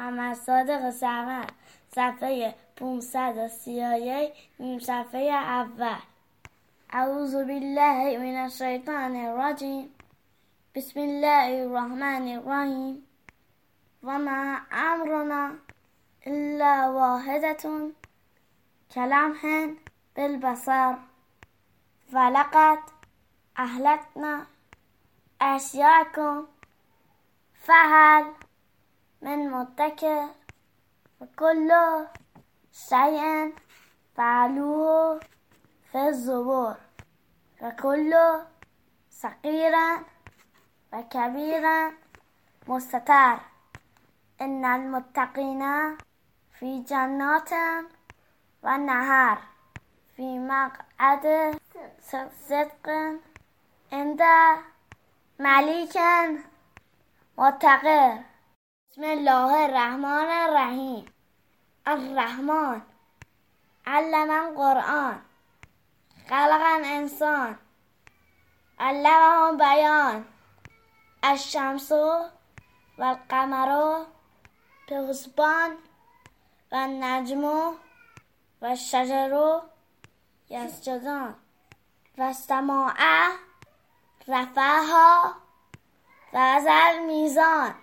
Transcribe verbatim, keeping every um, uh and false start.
محمد صادق سرمد، صفحه پانصد و سی و یک، نیم صفحه اول. اعوذ بالله من الشیطان الرجیم. بسم الله الرحمن الرحیم. و ما امرنا الا واحدة کلمح بالبصر ولقد اهلکنا اشیاءکم فهل من مدکر و کل شیء فعلوه فی الزبور و کل صغیر و کبیر مستتر. ان المتقین فی جنات و نهر فی مقعد صدق عند ملیک مقتدر. بسم الله الرحمن الرحیم. الرحمن علم القرآن خلق الانسان علمه بیان. الشمس و القمر بحسبان و النجم و الشجر یسجدان و السماء رفعها و وضع المیزان